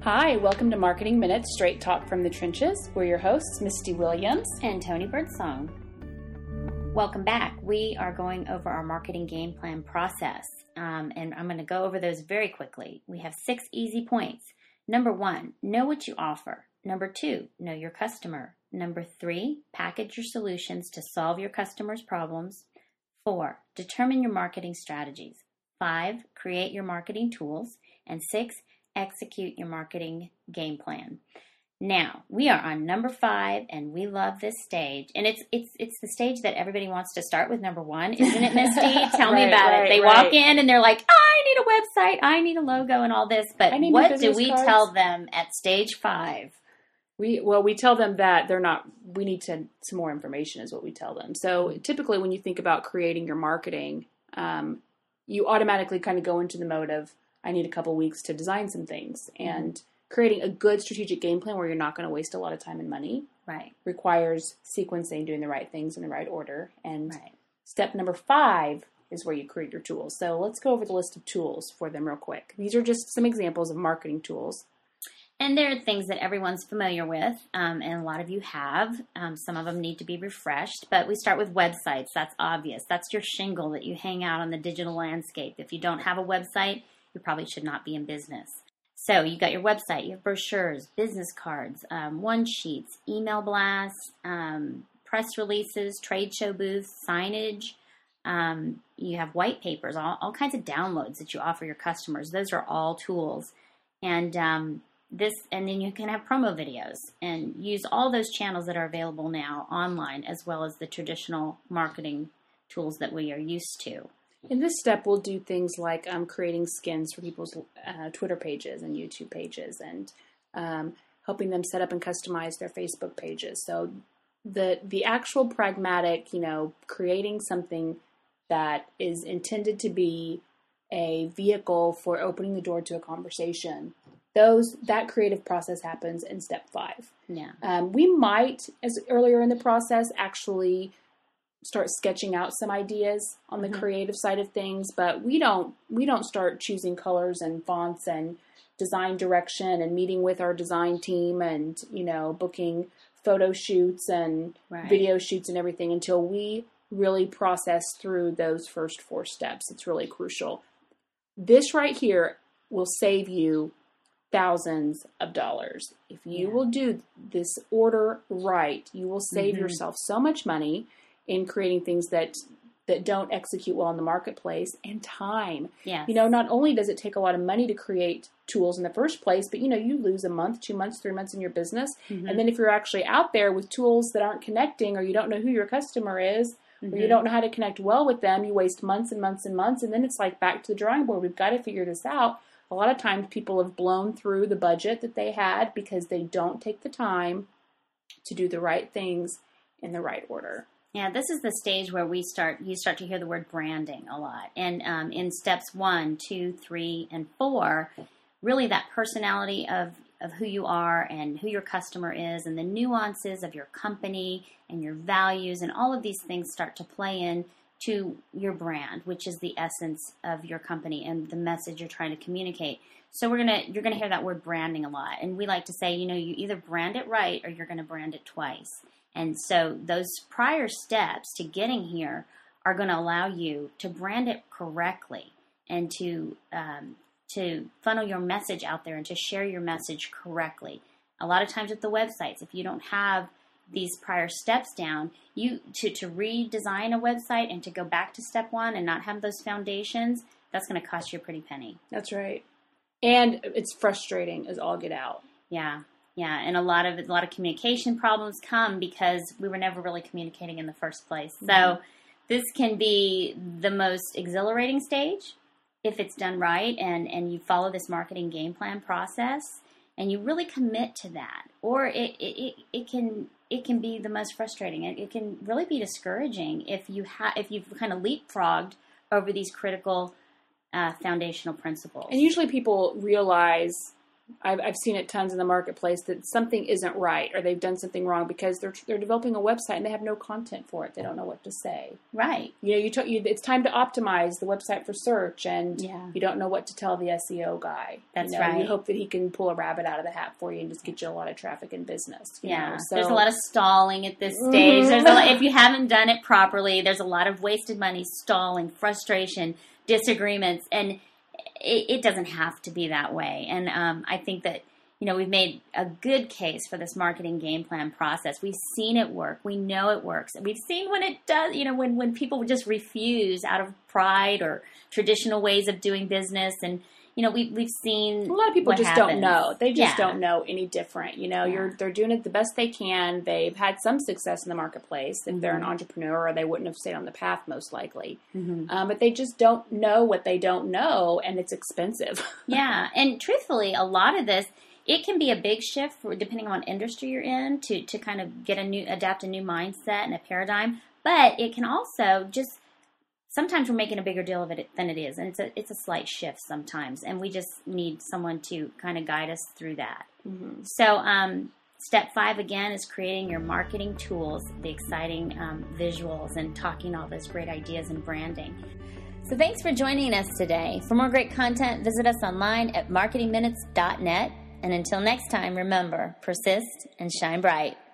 Hi, welcome to Marketing Minutes, straight talk from the trenches. We're your hosts, Misty Williams and Tony Birdsong. Welcome back. We are going over our marketing game plan process, and I'm going to go over those very quickly. We have 6 easy points. Number 1, know what you offer. Number 2, know your customer. Number 3, package your solutions to solve your customers' problems. 4, determine your marketing strategies. 5, create your marketing tools. And 6, execute your marketing game plan. Now, we are on number 5, and we love this stage. And it's the stage that everybody wants to start with number 1, isn't it, Misty? Tell me about it. They walk in and they're like, I need a website, I need a logo and all this. But what do we tell them at stage 5? We tell them that we need some more information is what we tell them. So typically when you think about creating your marketing, you automatically kind of go into the mode of, I need a couple weeks to design some things. And creating a good strategic game plan where you're not going to waste a lot of time and money requires sequencing, doing the right things in the right order. And step number 5 is where you create your tools. So let's go over the list of tools for them real quick. These are just some examples of marketing tools. And there are things that everyone's familiar with, and a lot of you have. Some of them need to be refreshed, but we start with websites. That's obvious. That's your shingle that you hang out on the digital landscape. If you don't have a website, you probably should not be in business. So you got your website, you have brochures, business cards, one-sheets, email blasts, press releases, trade show booths, signage. You have white papers, all kinds of downloads that you offer your customers. Those are all tools. And then you can have promo videos and use all those channels that are available now online, as well as the traditional marketing tools that we are used to. In this step, we'll do things like creating skins for people's Twitter pages and YouTube pages, and helping them set up and customize their Facebook pages. So the actual pragmatic, creating something that is intended to be a vehicle for opening the door to a conversation, that creative process happens in step 5. Yeah. We might, as earlier in the process, actually start sketching out some ideas on the creative side of things, but we don't start choosing colors and fonts and design direction and meeting with our design team and booking photo shoots and video shoots and everything until we really process through those first 4 steps. It's really crucial. This right here will save you thousands of dollars. If you will do this order right, you will save yourself so much money in creating things that don't execute well in the marketplace, and time. Yes. Not only does it take a lot of money to create tools in the first place, but you lose a month, 2 months, 3 months in your business. And then if you're actually out there with tools that aren't connecting, or you don't know who your customer is, or you don't know how to connect well with them, you waste months and months and months, and then it's like back to the drawing board. We've got to figure this out. A lot of times people have blown through the budget that they had because they don't take the time to do the right things in the right order. Yeah, this is the stage where you start to hear the word branding a lot. And in steps 1, 2, 3, and 4, really that personality of who you are and who your customer is and the nuances of your company and your values and all of these things start to play in to your brand, which is the essence of your company and the message you're trying to communicate. So you're gonna hear that word branding a lot. And we like to say, you either brand it right or you're gonna brand it twice. And so those prior steps to getting here are going to allow you to brand it correctly and to funnel your message out there and to share your message correctly. A lot of times with the websites, if you don't have these prior steps down, to redesign a website and to go back to step 1 and not have those foundations, that's going to cost you a pretty penny. That's right. And it's frustrating as all get out. Yeah. Yeah, and a lot of communication problems come because we were never really communicating in the first place. So this can be the most exhilarating stage if it's done right and you follow this marketing game plan process and you really commit to that. Or it can be the most frustrating. It can really be discouraging if you've kind of leapfrogged over these critical foundational principles. And usually people realize I've seen it tons in the marketplace that something isn't right or they've done something wrong because they're developing a website and they have no content for it. They don't know what to say. Right. It's time to optimize the website for search, and Yeah. you don't know what to tell the SEO guy. That's right. You hope that he can pull a rabbit out of the hat for you and just get you a lot of traffic and business. Yeah. So, there's a lot of stalling at this stage. There's a lot, if you haven't done it properly, there's a lot of wasted money, stalling, frustration, disagreements, and it doesn't have to be that way. And I think that, we've made a good case for this marketing game plan process. We've seen it work. We know it works. And we've seen when it does, when people just refuse out of pride or traditional ways of doing business. And, we've seen a lot of people just don't know. They just Yeah. don't know any different. They're doing it the best they can. They've had some success in the marketplace. If they're an entrepreneur, they wouldn't have stayed on the path most likely. But they just don't know what they don't know, and it's expensive. Yeah. And truthfully, a lot of this, it can be a big shift depending on what industry you're in to kind of adapt a new mindset and a paradigm. But it can also sometimes we're making a bigger deal of it than it is. And it's a slight shift sometimes. And we just need someone to kind of guide us through that. So step 5, again, is creating your marketing tools, the exciting visuals, and talking all those great ideas and branding. So thanks for joining us today. For more great content, visit us online at marketingminutes.net. And until next time, remember, persist and shine bright.